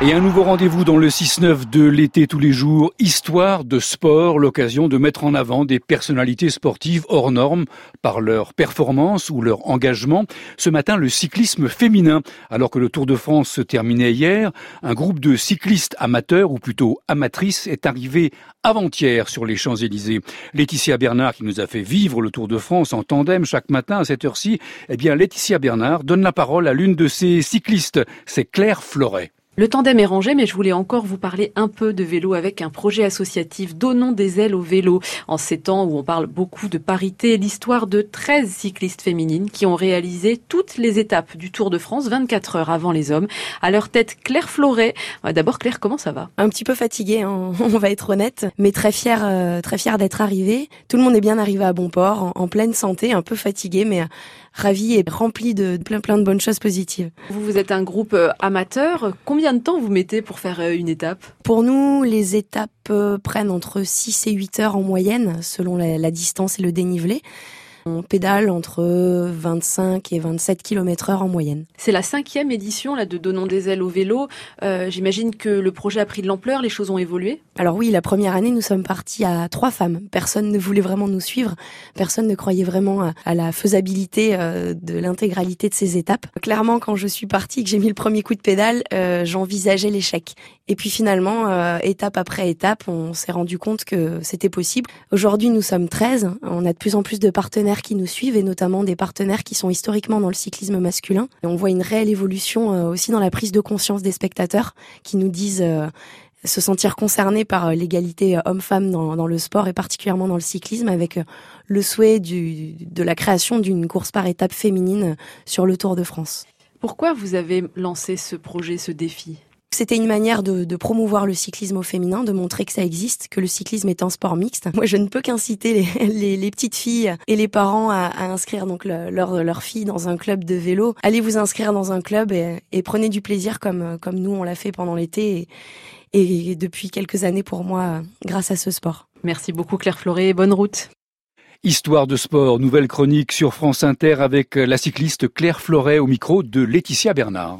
Et un nouveau rendez-vous dans le 6-9 de l'été tous les jours, histoire de sport, l'occasion de mettre en avant des personnalités sportives hors normes par leur performance ou leur engagement. Ce matin, le cyclisme féminin. Alors que le Tour de France se terminait hier, un groupe de cyclistes amateurs, ou plutôt amatrices, est arrivé avant-hier sur les Champs-Élysées. Laetitia Bernard, qui nous a fait vivre le Tour de France en tandem chaque matin à cette heure-ci, Laetitia Bernard donne la parole à l'une de ces cyclistes, c'est Claire Floret. Le tandem est rangé, mais je voulais encore vous parler un peu de vélo avec un projet associatif Donnons des ailes au vélo. En ces temps où on parle beaucoup de parité, l'histoire de 13 cyclistes féminines qui ont réalisé toutes les étapes du Tour de France 24 heures avant les hommes. À leur tête, Claire Floret. D'abord, Claire, comment ça va ? Un petit peu fatiguée, hein, on va être honnête, mais très fière d'être arrivée. Tout le monde est bien arrivé à bon port, en pleine santé, un peu fatiguée, mais ravie et remplie de plein de bonnes choses positives. Vous êtes un groupe amateur. Combien de temps vous mettez pour faire une étape ? Pour nous, les étapes prennent entre 6 et 8 heures en moyenne, selon la distance et le dénivelé. On pédale entre 25 et 27 km/h en moyenne. C'est la 5e édition de Donnons des ailes au vélo. J'imagine que le projet a pris de l'ampleur, les choses ont évolué. Alors oui, la première année, nous sommes partis à 3 femmes. Personne ne voulait vraiment nous suivre. Personne ne croyait vraiment à la faisabilité de l'intégralité de ces étapes. Clairement, quand je suis partie, que j'ai mis le premier coup de pédale, j'envisageais l'échec. Et puis finalement, étape après étape, on s'est rendu compte que c'était possible. Aujourd'hui, nous sommes 13. On a de plus en plus de partenaires qui nous suivent et notamment des partenaires qui sont historiquement dans le cyclisme masculin. Et on voit une réelle évolution aussi dans la prise de conscience des spectateurs qui nous disent se sentir concernés par l'égalité homme-femme dans le sport et particulièrement dans le cyclisme avec le souhait de la création d'une course par étapes féminine sur le Tour de France. Pourquoi vous avez lancé ce projet, ce défi ? C'était une manière de promouvoir le cyclisme au féminin, de montrer que ça existe, que le cyclisme est un sport mixte. Moi, je ne peux qu'inciter les petites filles et les parents à inscrire donc leur fille dans un club de vélo. Allez vous inscrire dans un club et prenez du plaisir comme nous, on l'a fait pendant l'été et depuis quelques années pour moi, grâce à ce sport. Merci beaucoup Claire Floret et bonne route. Histoire de sport, nouvelle chronique sur France Inter avec la cycliste Claire Floret au micro de Laetitia Bernard.